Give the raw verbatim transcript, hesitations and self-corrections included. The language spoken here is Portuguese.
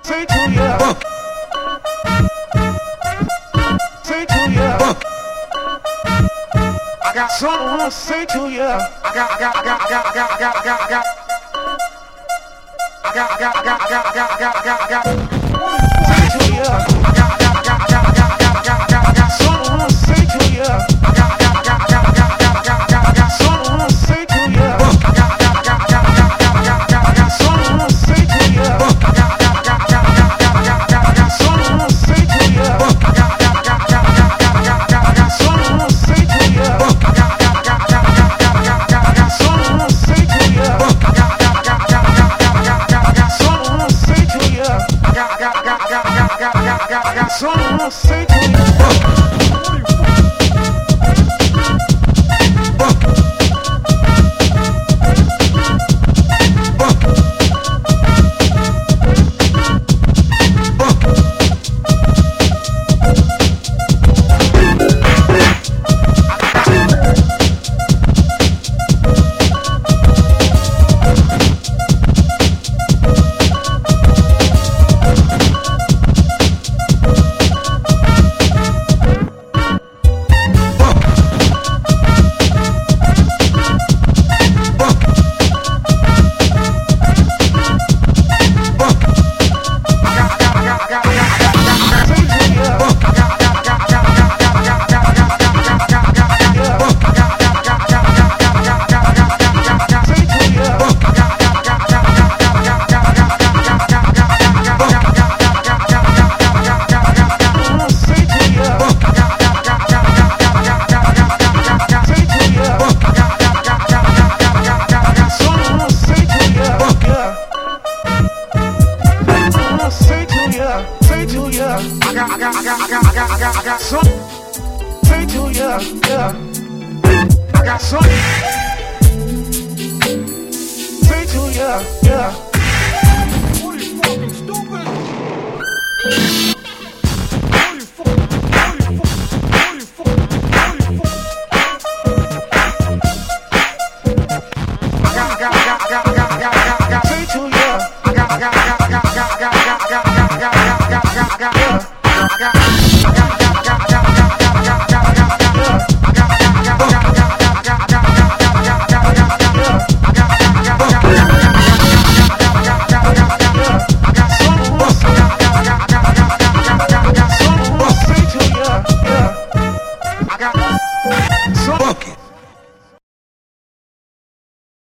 say to ya, say to ya. I got something to say to ya. I got, I got, I got, I got, I got, I got, I got, I got. I got, I got, I got, I got, I got, I got, I got, I got. Say to ya. I got, I got, I got, I got, I got, I got, I got, I got, I got something to say to ya. I got, I got, I got, I got, I got, I got, I got, I got, I got something to say to ya. I got, I got, I got, I got, I got, I got, I got, I got something to say to ya. I got, I got, I got, I got, I got, I got, I got, I got something to say to ya. I got, I got, I got, I got, I got, I got, I got, I got something to say to ya. I got, I got, I got, I got, I got, I got, I got something to say to ya. I got, I got, I got, I got, I got, I got, I got something to say to ya. I got, I got, I got, I got, I got, I got, I got something to say to ya. Say to ya, I got, I got, I got, I got, I got, I got, I got some. Say to ya, yeah, I got some. Say to ya, yeah. What are you fucking stupid? What are you fucking? What are you fucking? What are you fucking? I got, I got, I got, I got, I got, I got, I got, I got. Say to ya, I got, I got, I got, I got, I got, I got, I got, I got, I got, I got, I got, I got.